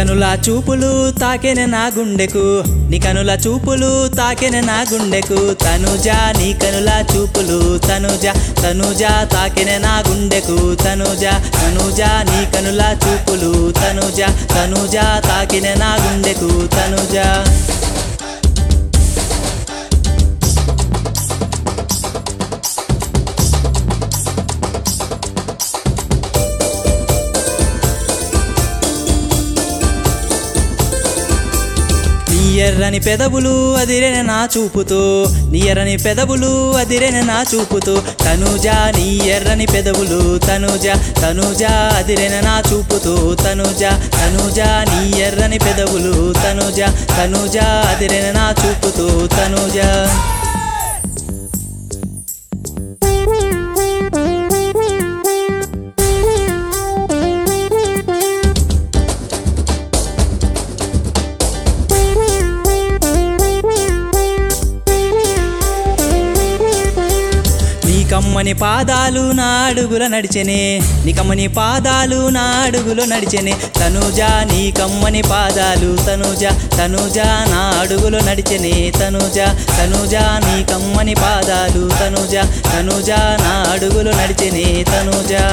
కనుల చూపులు తాకెనే నా గుండెకు నీ కనుల చూపులు తాకెనే నా గుండెకు తనుజా నీ కనుల చూపులు తనుజా తాకెనే నా గుండెకు తనుజా నీ కనుల చూపులు తనుజా తాకెనే నా గుండెకు తనుజా ఎర్రని పెదవులు అదిరేనే నా చూపుతో నీ ఎర్రని పెదవులు అదిరేనే నా చూపుతో తనుజా నీ ఎర్రని పెదవులు తనుజా అదిరేనే నా చూపుతో తనుజా నీ ఎర్రని పెదవులు తనుజా అదిరేనే నా చూపుతో తనుజా కమ్మని పాదాలు నా అడుగుల నడిచెనే నీ కమ్మని పాదాలు నా అడుగులో నడిచెనే తనుజా నీ కమ్మని పాదాలు తనుజా నా అడుగులో నడిచెనే తనుజా నీ కమ్మని పాదాలు తనుజా నా అడుగులో నడిచెనే తనుజా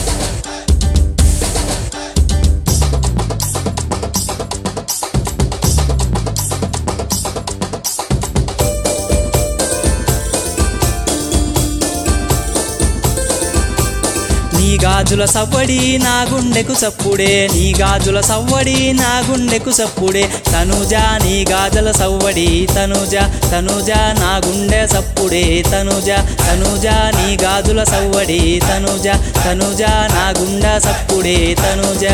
నీ గాజుల సవ్వడి నా గుండెకు సప్పుడే నీ గాజుల సవ్వడి నా గుండెకు సప్పుడే తనుజా నీ గాజుల సవ్వడి తనుజా నా గుండె సప్పుడే తనుజా నీ గాజుల సవ్వడి తనుజా నా గుండె సప్పుడే తనుజా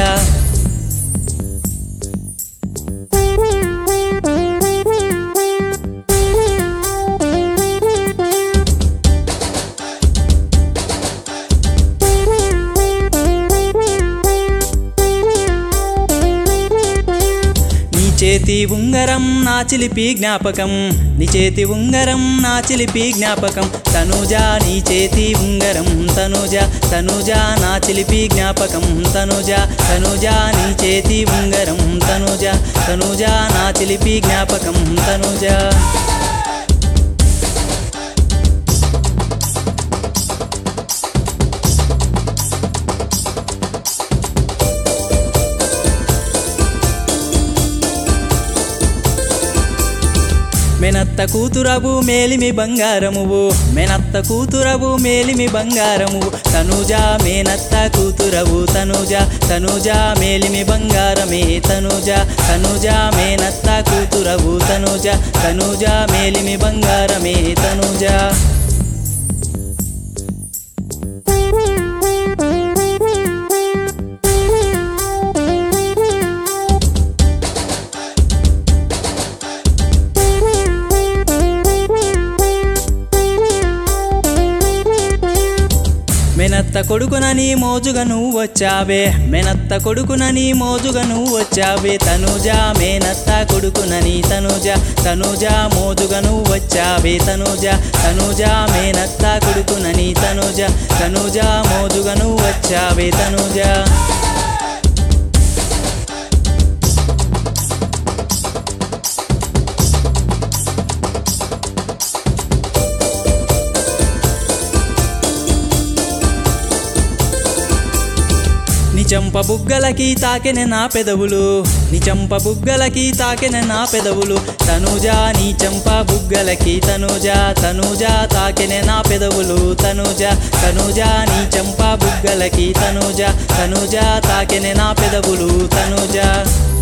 చేతి ఉంగరం నా చిలిపి జ్ఞాపకం నీ చేతి ఉంగరం నా చిలిపి జ్ఞాపకం తనుజా నీ చేతి ఉంగరం తనుజా నా చిలిపి జ్ఞాపకం తనుజా నీ చేతి ఉంగరం తనుజా నా చిలిపి జ్ఞాపకం తనుజా మెనత్త కూతురవు మేలిమి బంగారమువు మెనత్త కూతురవు మేలిమి బంగారమువు తనుజా మేనత్త కూతురవు తనుజా మేలిమి బంగారమే తనుజా మేనత్త కూతురవు తనుజా మేలిమి బంగారమే తనుజా మెనత్త కొడుకునని మోజుగా నువ్వు వచ్చావే మెనత్త కొడుకునని మోజుగా నువ్వు వచ్చావే తనుజా మేనత్త కొడుకునని తనుజా మోజుగా నువ్వు వచ్చావే తనుజా మేనత్త కొడుకునని తనుజా మోజుగా నువ్వు వచ్చావే తనుజా నిచంప బుగ్గలకి తాకెనే నా పెదవులు నిచంప బుగ్గలకి తాకెనే నా పెదవులు తనుజా నీ చంప బుగ్గలకి తనుజా తాకెనే నా పెదవులు తనుజా నీ చంప బుగ్గలకి తనుజా తాకెనే నా పెదవులు తనుజా